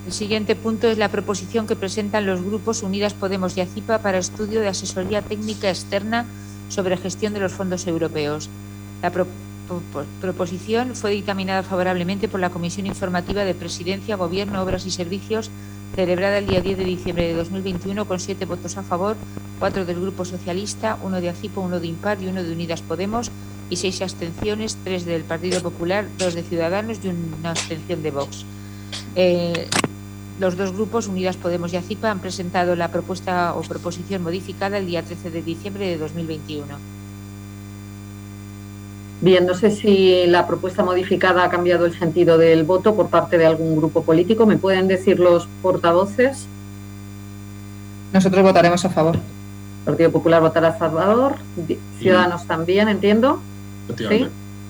El siguiente punto es la proposición que presentan los grupos Unidas Podemos y ACIPA para estudio de asesoría técnica externa sobre gestión de los fondos europeos. La proposición fue dictaminada favorablemente por la Comisión Informativa de Presidencia, Gobierno, Obras y Servicios, celebrada el día 10 de diciembre de 2021, con 7 votos a favor, 4 del Grupo Socialista, 1 de ACIPA, 1 de IMPAR y 1 de Unidas Podemos, y 6 abstenciones, 3 del Partido Popular, 2 de Ciudadanos y una abstención de Vox. Los dos grupos, Unidas Podemos y ACIPA, han presentado la propuesta o proposición modificada el día 13 de diciembre de 2021. Bien, no sé si la propuesta modificada ha cambiado el sentido del voto por parte de algún grupo político. ¿Me pueden decir los portavoces? Nosotros votaremos a favor. El Partido Popular votará a favor. Ciudadanos también, entiendo. ¿Sí?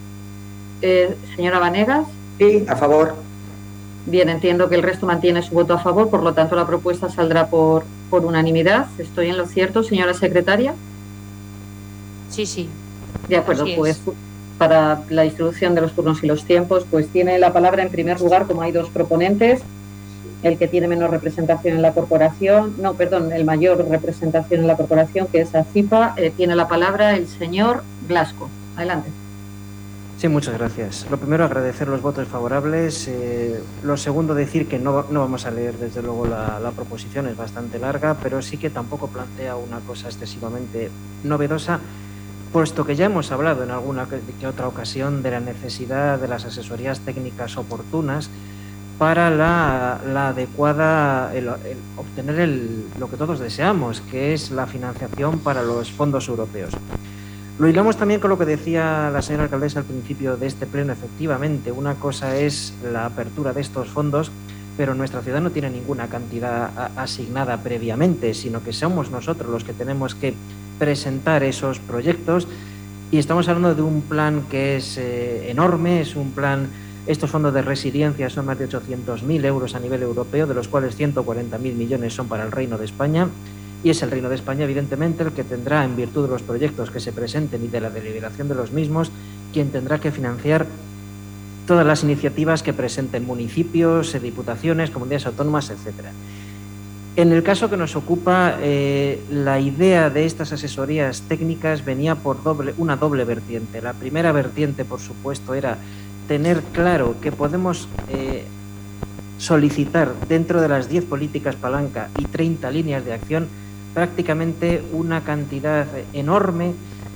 Señora Vanegas. Sí, a favor. Bien, entiendo que el resto mantiene su voto a favor, por lo tanto la propuesta saldrá por unanimidad. ¿Estoy en lo cierto, señora secretaria? Sí, sí. De acuerdo, pues para la distribución de los turnos y los tiempos, pues tiene la palabra en primer lugar, como hay dos proponentes, el que tiene menos representación en la corporación, el mayor representación en la corporación, que es ACIPA, tiene la palabra el señor Blasco. Adelante. Sí, muchas gracias. Lo primero, agradecer los votos favorables. Lo segundo, decir que no vamos a leer, desde luego, la proposición, es bastante larga, pero sí que tampoco plantea una cosa excesivamente novedosa, puesto que ya hemos hablado en alguna que otra ocasión de la necesidad de las asesorías técnicas oportunas para la adecuada, el obtener lo que todos deseamos, que es la financiación para los fondos europeos. Lo hilamos también con lo que decía la señora alcaldesa al principio de este pleno. Efectivamente, una cosa es la apertura de estos fondos, pero nuestra ciudad no tiene ninguna cantidad asignada previamente, sino que somos nosotros los que tenemos que presentar esos proyectos, y estamos hablando de un plan que es enorme. Es un plan, estos fondos de resiliencia son más de 800.000 euros a nivel europeo, de los cuales 140.000 millones son para el Reino de España, y es el Reino de España, evidentemente, el que tendrá, en virtud de los proyectos que se presenten y de la deliberación de los mismos, quien tendrá que financiar todas las iniciativas que presenten municipios, diputaciones, comunidades autónomas, etcétera. En el caso que nos ocupa, la idea de estas asesorías técnicas venía por una doble vertiente. La primera vertiente, por supuesto, era tener claro que podemos solicitar, dentro de las 10 políticas palanca y 30 líneas de acción, prácticamente una cantidad enorme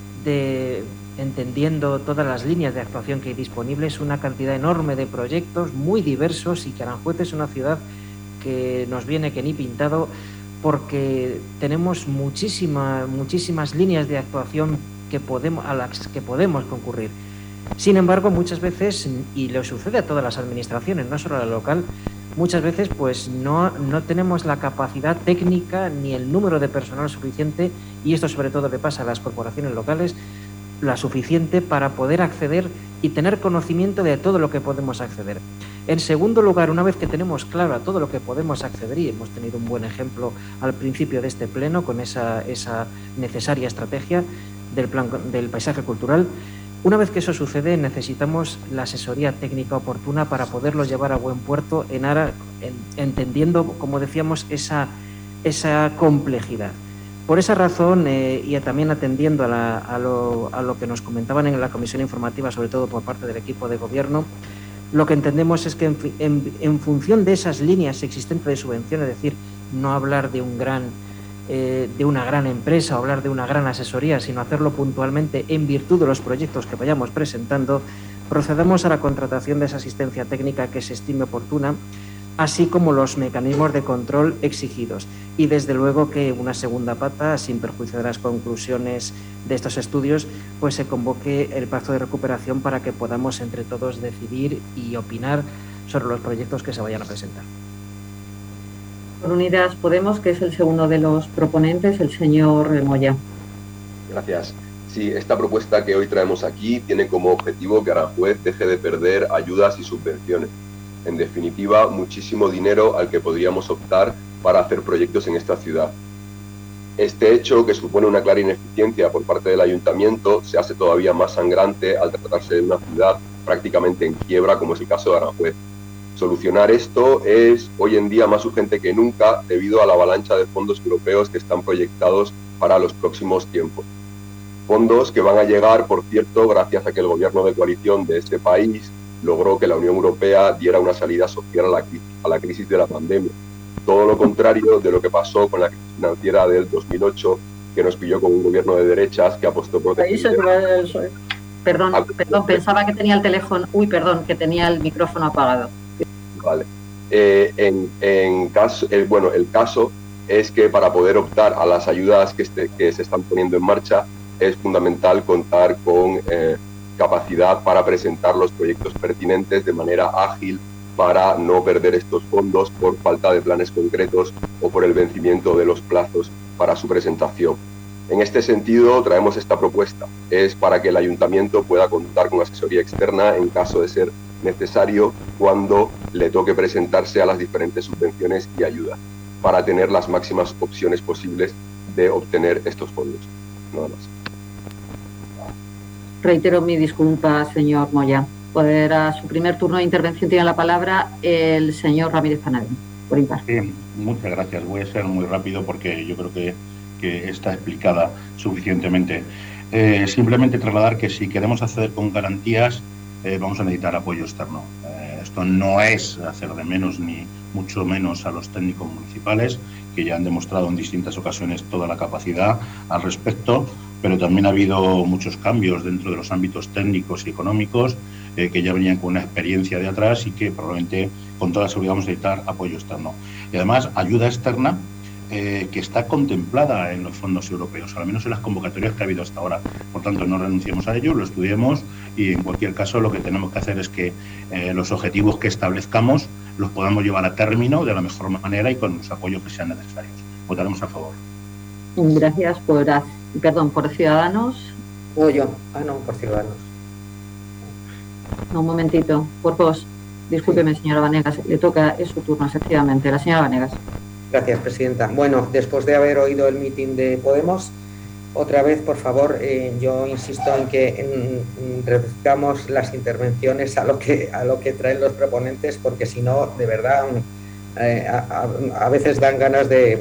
entendiendo todas las líneas de actuación que hay disponibles, una cantidad enorme de proyectos muy diversos, y que Aranjuez es una ciudad que nos viene que ni pintado, porque tenemos muchísimas líneas de actuación a las que podemos concurrir. Sin embargo, muchas veces, y le sucede a todas las administraciones, no solo a la local, muchas veces pues no tenemos la capacidad técnica ni el número de personal suficiente, y esto sobre todo le pasa a las corporaciones locales, la suficiente para poder acceder y tener conocimiento de todo lo que podemos acceder. En segundo lugar, una vez que tenemos claro a todo lo que podemos acceder, y hemos tenido un buen ejemplo al principio de este pleno con esa necesaria estrategia del plan del paisaje cultural, una vez que eso sucede, necesitamos la asesoría técnica oportuna para poderlo llevar a buen puerto, entendiendo, como decíamos, esa complejidad. Por esa razón, y también atendiendo a lo que nos comentaban en la comisión informativa, sobre todo por parte del equipo de gobierno, lo que entendemos es que en función de esas líneas existentes de subvención, es decir, no hablar de una gran empresa o hablar de una gran asesoría, sino hacerlo puntualmente en virtud de los proyectos que vayamos presentando, procedemos a la contratación de esa asistencia técnica que se estime oportuna, así como los mecanismos de control exigidos. Y desde luego que una segunda pata, sin perjuicio de las conclusiones de estos estudios, pues se convoque el pacto de recuperación para que podamos entre todos decidir y opinar sobre los proyectos que se vayan a presentar. Por Unidas Podemos, que es el segundo de los proponentes, el señor Moya. Gracias. Sí, esta propuesta que hoy traemos aquí tiene como objetivo que Aranjuez deje de perder ayudas y subvenciones. En definitiva, muchísimo dinero al que podríamos optar para hacer proyectos en esta ciudad. Este hecho, que supone una clara ineficiencia por parte del ayuntamiento, se hace todavía más sangrante al tratarse de una ciudad prácticamente en quiebra, como es el caso de Aranjuez. Solucionar esto es hoy en día más urgente que nunca debido a la avalancha de fondos europeos que están proyectados para los próximos tiempos. Fondos que van a llegar, por cierto, gracias a que el gobierno de coalición de este país logró que la Unión Europea diera una salida social a la crisis de la pandemia. Todo lo contrario de lo que pasó con la crisis financiera del 2008, que nos pilló con un gobierno de derechas que apostó por... Perdón, pensaba que tenía el teléfono... Uy, perdón, que tenía el micrófono apagado. Vale. El caso es que para poder optar a las ayudas que se están poniendo en marcha es fundamental contar con capacidad para presentar los proyectos pertinentes de manera ágil para no perder estos fondos por falta de planes concretos o por el vencimiento de los plazos para su presentación. En este sentido, traemos esta propuesta. Es para que el ayuntamiento pueda contar con asesoría externa en caso de ser necesario cuando le toque presentarse a las diferentes subvenciones y ayudas, para tener las máximas opciones posibles de obtener estos fondos. Nada más. Reitero mi disculpa, señor Moya. A su primer turno de intervención tiene la palabra el señor Ramírez Panadero, por impar. Muchas gracias. Voy a ser muy rápido porque yo creo que está explicada suficientemente. Simplemente trasladar que si queremos acceder con garantías, vamos a necesitar apoyo externo. Esto no es hacer de menos ni mucho menos a los técnicos municipales, que ya han demostrado en distintas ocasiones toda la capacidad al respecto, pero también ha habido muchos cambios dentro de los ámbitos técnicos y económicos que ya venían con una experiencia de atrás y que probablemente con toda seguridad vamos a necesitar apoyo externo. Y además ayuda externa que está contemplada en los fondos europeos, al menos en las convocatorias que ha habido hasta ahora. Por tanto, no renunciemos a ello, lo estudiemos y en cualquier caso lo que tenemos que hacer es que los objetivos que establezcamos los podamos llevar a término de la mejor manera y con los apoyos que sean necesarios. Votaremos a favor. Gracias. Por Ciudadanos. No, yo. No, por Ciudadanos. No, un momentito. Por vos. Discúlpeme, señora Vanegas. Le toca, es su turno, efectivamente. La señora Vanegas. Gracias, presidenta. Bueno, después de haber oído el mitin de Podemos, otra vez, por favor, yo insisto en que reduzcamos las intervenciones a lo que traen los proponentes, porque si no, de verdad, a veces dan ganas de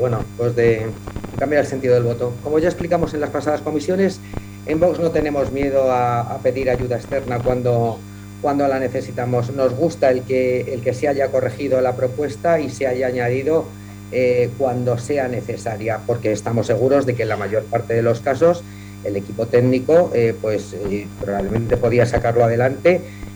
cambiar el sentido del voto. Como ya explicamos en las pasadas comisiones, en Vox no tenemos miedo a pedir ayuda externa cuando la necesitamos. Nos gusta el que se haya corregido la propuesta y se haya añadido cuando sea necesaria, porque estamos seguros de que en la mayor parte de los casos el equipo técnico probablemente podía sacarlo adelante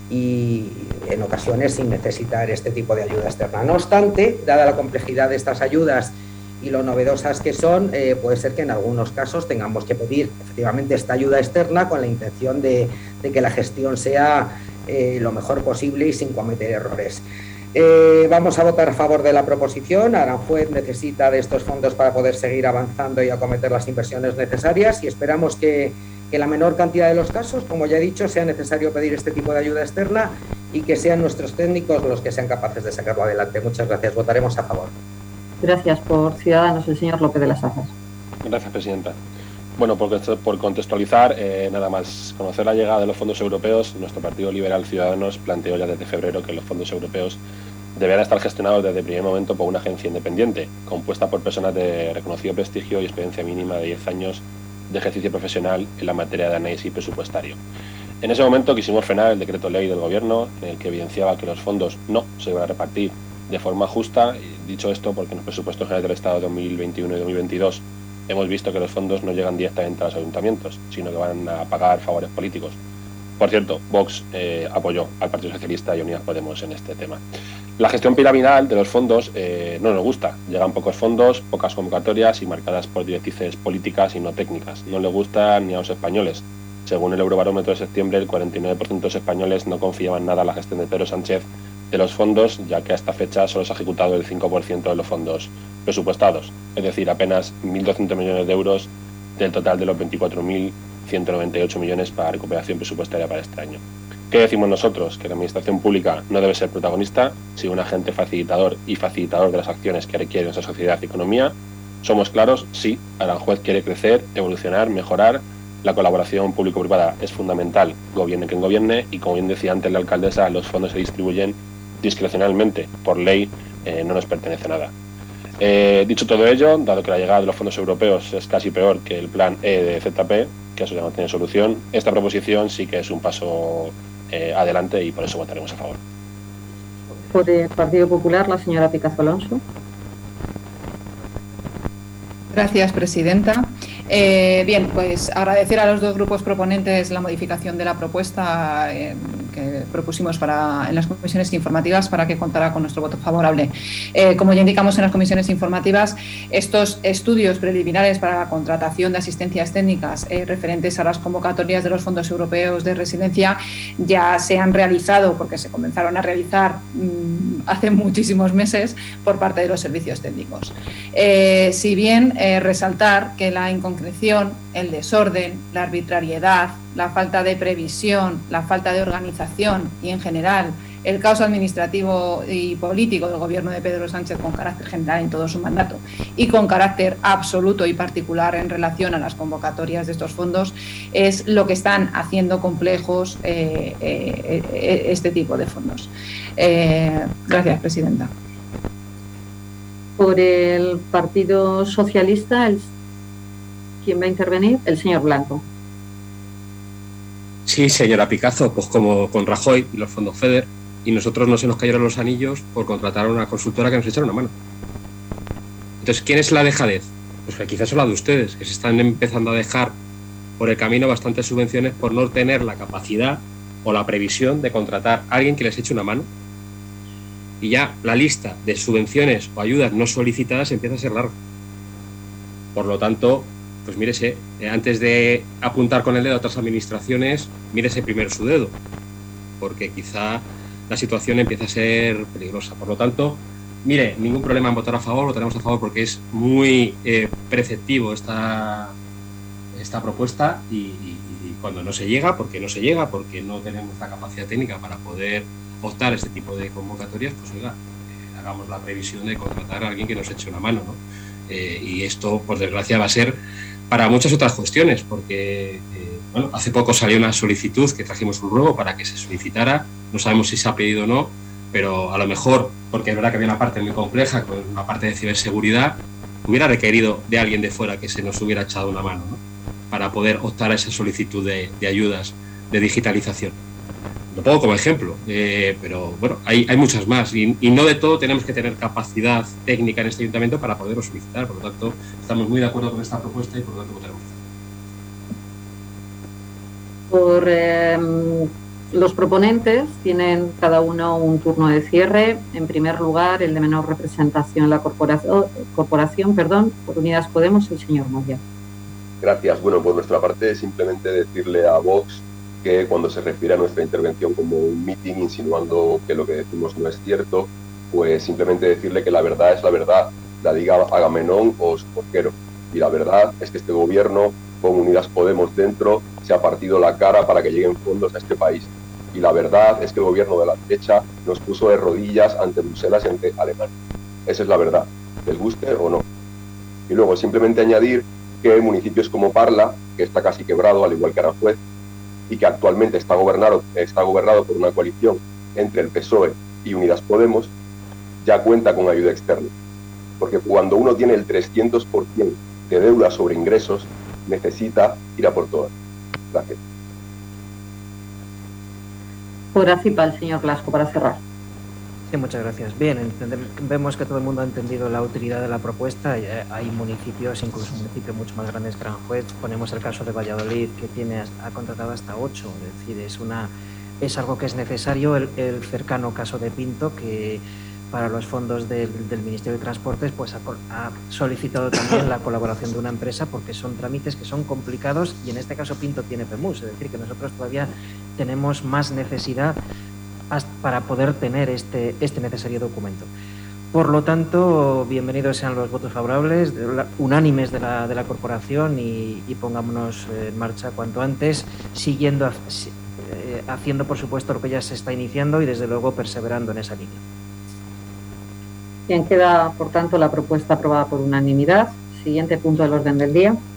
y en ocasiones sin necesitar este tipo de ayuda externa. No obstante, dada la complejidad de estas ayudas y lo novedosas que son, puede ser que en algunos casos tengamos que pedir efectivamente esta ayuda externa con la intención de que la gestión sea lo mejor posible y sin cometer errores. Vamos a votar a favor de la proposición. Aranjuez necesita de estos fondos para poder seguir avanzando y acometer las inversiones necesarias y esperamos que en la menor cantidad de los casos, como ya he dicho, sea necesario pedir este tipo de ayuda externa y que sean nuestros técnicos los que sean capaces de sacarlo adelante. Muchas gracias. Votaremos a favor. Gracias. Por Ciudadanos, el señor López de las Azas. Gracias, presidenta. Bueno, por contextualizar, nada más conocer la llegada de los fondos europeos, nuestro Partido Liberal Ciudadanos planteó ya desde febrero que los fondos europeos deberán estar gestionados desde el primer momento por una agencia independiente, compuesta por personas de reconocido prestigio y experiencia mínima de 10 años de ejercicio profesional en la materia de análisis presupuestario. En ese momento quisimos frenar el decreto ley del Gobierno, en el que evidenciaba que los fondos no se iban a repartir de forma justa. Y dicho esto, porque en los presupuestos generales del Estado de 2021 y 2022 hemos visto que los fondos no llegan directamente a los ayuntamientos, sino que van a pagar favores políticos. Por cierto, Vox apoyó al Partido Socialista y Unidas Podemos en este tema. La gestión piramidal de los fondos no nos gusta. Llegan pocos fondos, pocas convocatorias y marcadas por directrices políticas y no técnicas. No le gusta ni a los españoles. Según el Eurobarómetro de septiembre, el 49% de los españoles no confiaban nada en la gestión de Pedro Sánchez de los fondos, ya que a esta fecha solo se ha ejecutado el 5% de los fondos presupuestados, es decir, apenas 1.200 millones de euros del total de los 24.198 millones para recuperación presupuestaria para este año. ¿Qué decimos nosotros? Que la administración pública no debe ser protagonista, sino un agente facilitador y facilitador de las acciones que requiere nuestra sociedad y economía. Somos claros, sí, Aranjuez quiere crecer, evolucionar, mejorar. La colaboración público-privada es fundamental, gobierne quien gobierne, y como bien decía antes la alcaldesa, los fondos se distribuyen discrecionalmente, por ley, no nos pertenece nada. Dicho todo ello, dado que la llegada de los fondos europeos es casi peor que el plan E de ZP, que eso ya no tiene solución, esta proposición sí que es un paso adelante y por eso votaremos a favor. Por el Partido Popular, la señora Picazo Alonso. Gracias, presidenta. Bien, pues agradecer a los dos grupos proponentes la modificación de la propuesta que propusimos en las comisiones informativas para que contara con nuestro voto favorable. Como ya indicamos en las comisiones informativas, estos estudios preliminares para la contratación de asistencias técnicas referentes a las convocatorias de los fondos europeos de residencia ya se han realizado, porque se comenzaron a realizar hace muchísimos meses por parte de los servicios técnicos. Si bien resaltar que la inconcreción, el desorden, la arbitrariedad, la falta de previsión, la falta de organización y, en general, el caos administrativo y político del gobierno de Pedro Sánchez con carácter general en todo su mandato y con carácter absoluto y particular en relación a las convocatorias de estos fondos es lo que están haciendo complejos este tipo de fondos. Gracias, presidenta. Por el Partido Socialista, ¿quién va a intervenir? El señor Blanco. Sí, señora Picazo, pues como con Rajoy y los fondos FEDER, y nosotros no se nos cayeron los anillos por contratar a una consultora que nos echara una mano. Entonces, ¿quién es la dejadez? Pues que quizás son la de ustedes, que se están empezando a dejar por el camino bastantes subvenciones por no tener la capacidad o la previsión de contratar a alguien que les eche una mano. Y ya la lista de subvenciones o ayudas no solicitadas empieza a ser larga. Por lo tanto, pues mírese, antes de apuntar con el dedo a otras administraciones, mírese primero su dedo, porque quizá la situación empieza a ser peligrosa. Por lo tanto, mire, ningún problema en votar a favor, votaremos a favor porque es muy preceptivo esta propuesta y cuando no se llega, porque no tenemos la capacidad técnica para poder optar a este tipo de convocatorias, pues oiga, hagamos la previsión de contratar a alguien que nos eche una mano, ¿no? Y esto, por desgracia, va a ser para muchas otras cuestiones, porque bueno, hace poco salió una solicitud que trajimos un ruego para que se solicitara, no sabemos si se ha pedido o no, pero a lo mejor, porque es verdad que había una parte muy compleja, con una parte de ciberseguridad, hubiera requerido de alguien de fuera que se nos hubiera echado una mano, ¿no? Para poder optar a esa solicitud de ayudas de digitalización. Lo pongo como ejemplo, pero bueno, hay muchas más y no de todo tenemos que tener capacidad técnica en este ayuntamiento para poderlo solicitar. Por lo tanto, estamos muy de acuerdo con esta propuesta y por lo tanto votaremos. Los proponentes tienen cada uno un turno de cierre. En primer lugar, el de menor representación en la corporación, por Unidas Podemos, el señor Moya. Gracias. Bueno, por nuestra parte, simplemente decirle a Vox que cuando se refiere a nuestra intervención como un meeting, insinuando que lo que decimos no es cierto, pues simplemente decirle que la verdad es la verdad, la diga Agamenón o su porquero. Y la verdad es que este gobierno, con Unidas Podemos dentro, se ha partido la cara para que lleguen fondos a este país. Y la verdad es que el gobierno de la derecha nos puso de rodillas ante Bruselas y ante Alemania. Esa es la verdad, les guste o no. Y luego simplemente añadir que municipios como Parla, que está casi quebrado, al igual que Aranjuez, y que actualmente está gobernado por una coalición entre el PSOE y Unidas Podemos, ya cuenta con ayuda externa. Porque cuando uno tiene el 300% de deuda sobre ingresos, necesita ir a por todas. Gracias. Por ACIPA, el señor Blasco, para cerrar. Sí, muchas gracias. Bien, vemos que todo el mundo ha entendido la utilidad de la propuesta. Hay municipios, incluso un municipio mucho más grande que Aranjuez. Ponemos el caso de Valladolid, que ha contratado hasta 8. Es decir, es algo que es necesario. El cercano caso de Pinto, que para los fondos del Ministerio de Transportes pues ha solicitado también la colaboración de una empresa, porque son trámites que son complicados y en este caso Pinto tiene PEMUS. Es decir, que nosotros todavía tenemos más necesidad para poder tener este necesario documento. Por lo tanto, bienvenidos sean los votos favorables, unánimes de la corporación y pongámonos en marcha cuanto antes, siguiendo haciendo, por supuesto, lo que ya se está iniciando y, desde luego, perseverando en esa línea. Bien, queda, por tanto, la propuesta aprobada por unanimidad. Siguiente punto del orden del día.